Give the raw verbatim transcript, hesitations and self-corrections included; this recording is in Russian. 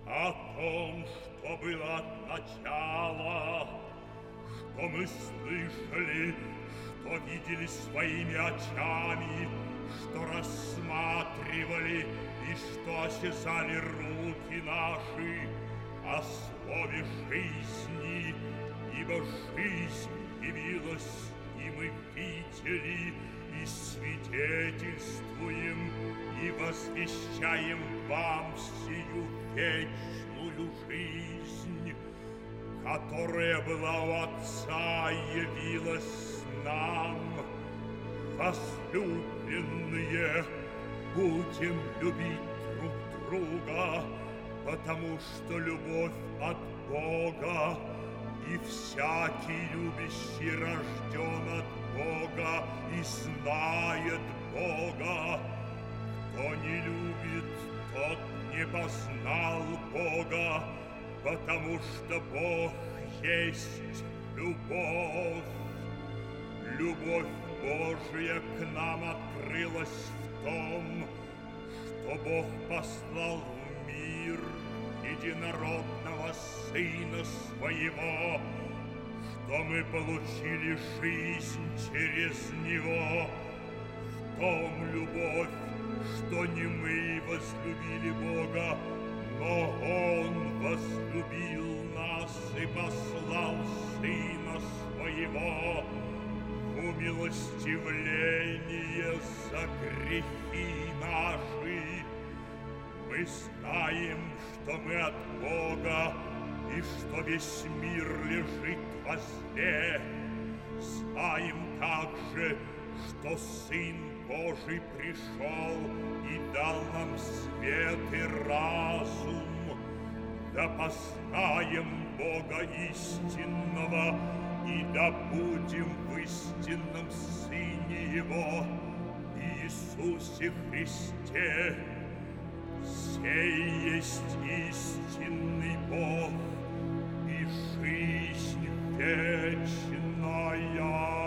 о том, что было от начала, что мы слышали, что видели своими очами, что рассматривали и что осязали руки наши, о слове жизни, ибо жизнь явилась, и мы видели, и свидетельствуем, и возвещаем вам сию вечную жизнь, которая была у Отца и явилась нам. Возлюбленные, будем любить друг друга, потому что любовь от Бога, и всякий любящий рожден от Бога и знает Бога. Кто не любит, тот не познал Бога, потому что Бог есть любовь. Любовь Божия к нам открылась в том, что Бог послал в мир единородного Сына Своего, что мы получили жизнь через Него. В том любовь, что не мы возлюбили Бога, но Он возлюбил нас и послал Сына Своего в умилостивление за грехи наши. Мы знаем, что мы от Бога, и что весь мир лежит во зле. Знаем также, что Сын Божий пришел и дал нам свет и разум, да познаем Бога истинного, и да будем в истинном Сыне Его, Иисусе Христе. Сей есть истинный Бог и жизнь вечная.